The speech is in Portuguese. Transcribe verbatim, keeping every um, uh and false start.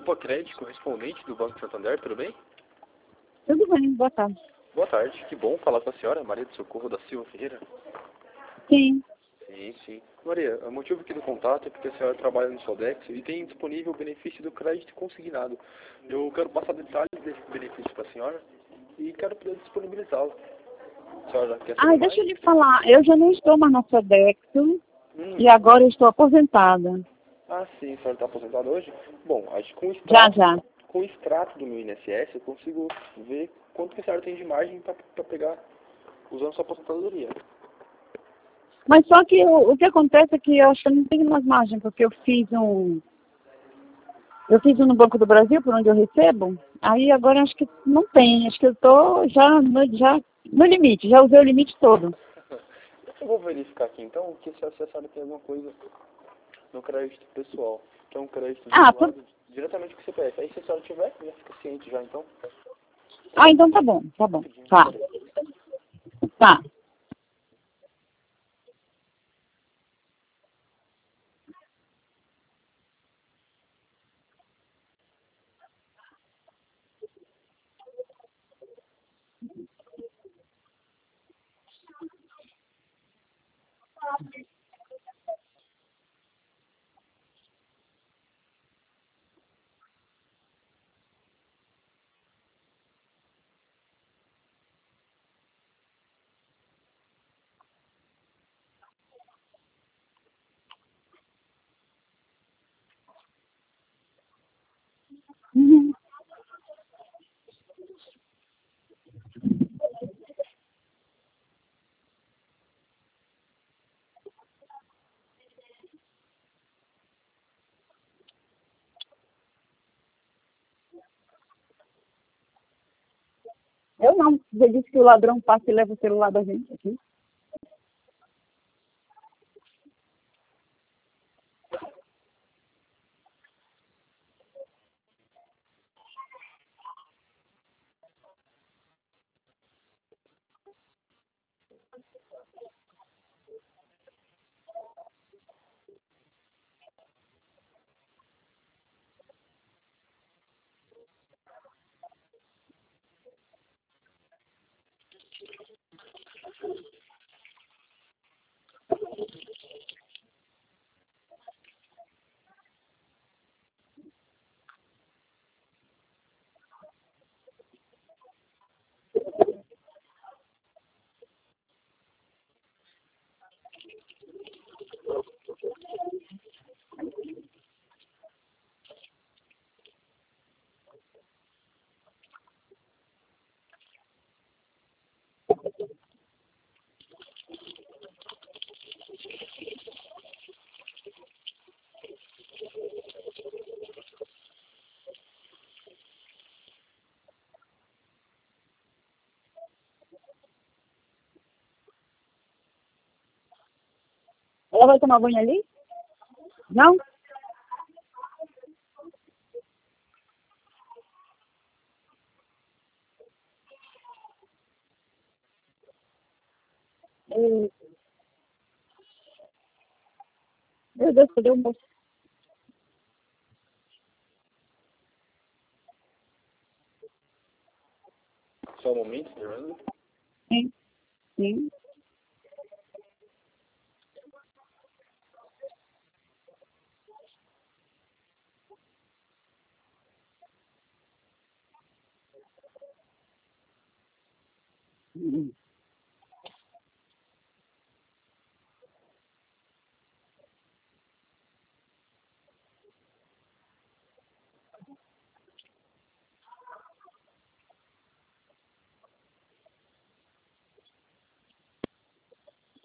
Grupo Acred, correspondente do Banco Santander, tudo bem? Tudo bem, boa tarde. Boa tarde, que bom falar com a senhora, Maria do Socorro da Silva Ferreira. Sim. Sim, sim. Maria, o motivo aqui do contato é porque a senhora trabalha no Sodex e tem disponível o benefício do crédito consignado. Eu quero passar detalhes desse benefício para a senhora e quero poder disponibilizá-lo. A senhora quer saber Ah, mais? deixa eu lhe falar, eu já não estou mais na Sodex Hum. e agora eu estou aposentada. Ah, sim, a senhora está aposentada hoje? Bom, acho que com o Já, extrato, já. com o extrato do meu I N S S eu consigo ver quanto que a senhora tem de margem para pegar usando sua aposentadoria. Mas só que o, o que acontece é que eu acho que eu não tenho mais margem, porque eu fiz um. Eu fiz um no Banco do Brasil, por onde eu recebo, aí agora eu acho que não tem, acho que eu estou já no, já no limite, já usei o limite todo. Eu vou verificar aqui então que se a senhora tem alguma coisa no crédito pessoal, que é um crédito Ah, por... vinculado diretamente com o C P F. Aí se a senhora tiver, já fica ciente já então. ah, então tá bom, tá bom. Rapidinho, Tá, peraí. tá. Uhum. Eu não, você disse que o ladrão passa e leva o celular da gente aqui. Ela vai tomar banho ali? Não? Eh, Meu Deus, cadê o moço? Só um momento, Fernando. Sim, sim. Hum.